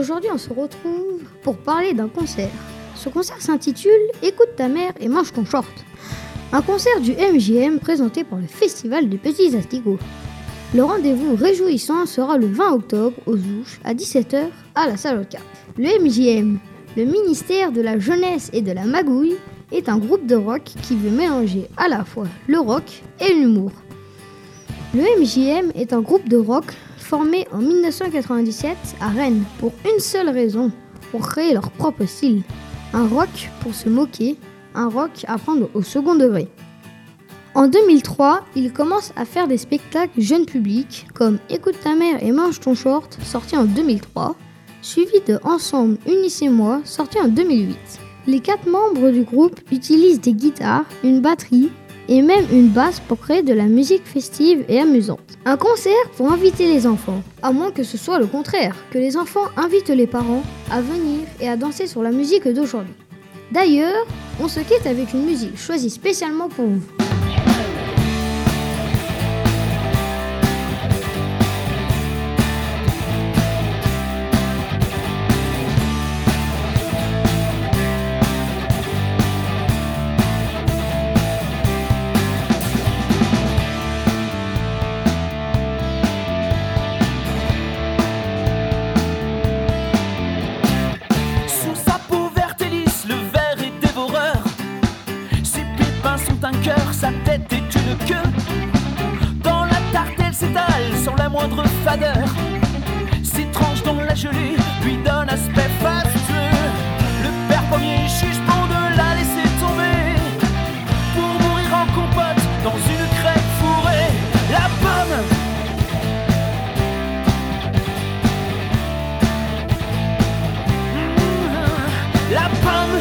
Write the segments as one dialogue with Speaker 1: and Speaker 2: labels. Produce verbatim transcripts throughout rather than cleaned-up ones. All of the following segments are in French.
Speaker 1: Aujourd'hui, on se retrouve pour parler d'un concert. Ce concert s'intitule « Écoute ta mère et mange ton short ». Un concert du M J M présenté par le Festival des Petits Asticots. Le rendez-vous réjouissant sera le vingt octobre aux Ouches à dix-sept heures à la salle Oka. Le M J M, le ministère de la Jeunesse et de la Magouille, est un groupe de rock qui veut mélanger à la fois le rock et l'humour. Le M J M est un groupe de rock formé en dix-neuf cent quatre-vingt-dix-sept à Rennes pour une seule raison, pour créer leur propre style. Un rock pour se moquer, un rock à prendre au second degré. En deux mille trois, ils commencent à faire des spectacles jeunes publics comme Écoute ta mère et mange ton short, sorti en deux mille trois, suivi de Ensemble, unissez-moi, sorti en deux mille huit. Les quatre membres du groupe utilisent des guitares, une batterie et même une basse pour créer de la musique festive et amusante. Un concert pour inviter les enfants, à moins que ce soit le contraire, que les enfants invitent les parents à venir et à danser sur la musique d'aujourd'hui. D'ailleurs, on se quitte avec une musique choisie spécialement pour vous.
Speaker 2: Un cœur, sa tête est une queue. Dans la tarte, elle s'étale sans la moindre fadeur. Ses tranches dans la gelée lui donnent aspect fastueux. Le père premier juge bon de la laisser tomber pour mourir en compote dans une crêpe fourrée. La pomme, mmh, la pomme.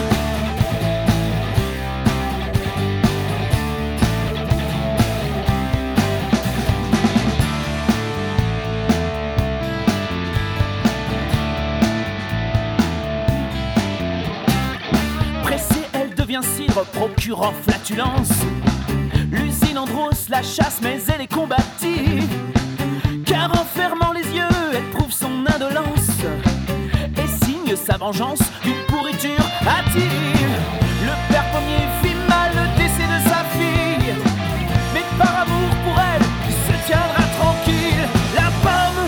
Speaker 2: Cidre procurant flatulence. L'usine Andros la chasse mais elle est combative, car en fermant les yeux elle prouve son indolence et signe sa vengeance d'une pourriture hâtive. Le père premier vit mal le décès de sa fille, mais par amour pour elle il se tiendra tranquille. La pomme,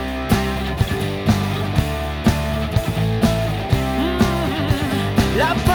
Speaker 2: mmh, la pomme.